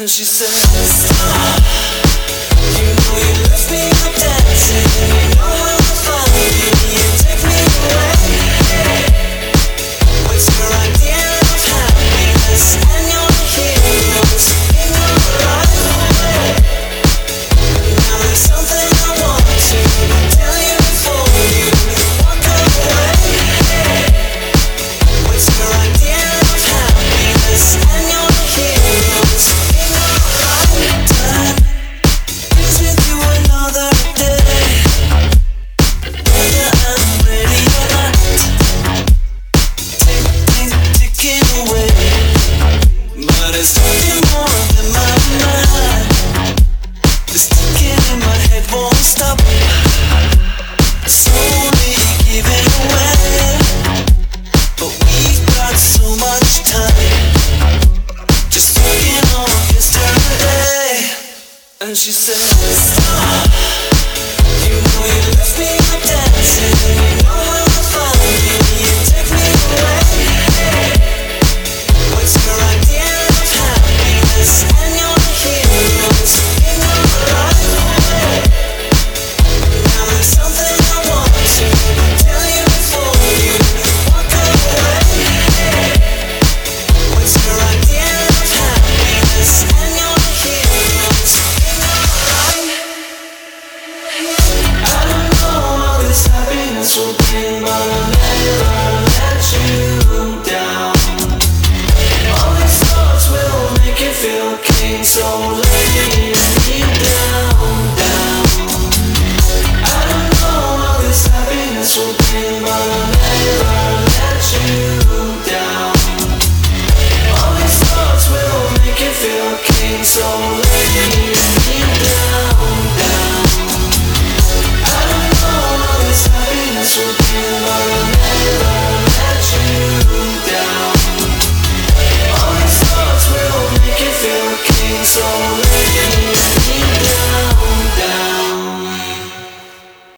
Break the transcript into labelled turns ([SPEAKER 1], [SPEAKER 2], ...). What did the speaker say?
[SPEAKER 1] And she said, stop. You know you left me up dancing. You know how to find me. You take me away. What's your idea of happiness? And you're here, in your life. Now there's something I want to tell you before you walk away. What's your idea of happiness? And you're here, in your life. Time brings me to another day. Whether I'm ready or not, ticking away. But it's something more than my mind. This ticking in my head won't stop. Slowly giving away. But we've got so much time. Just talking on yesterday. And she said,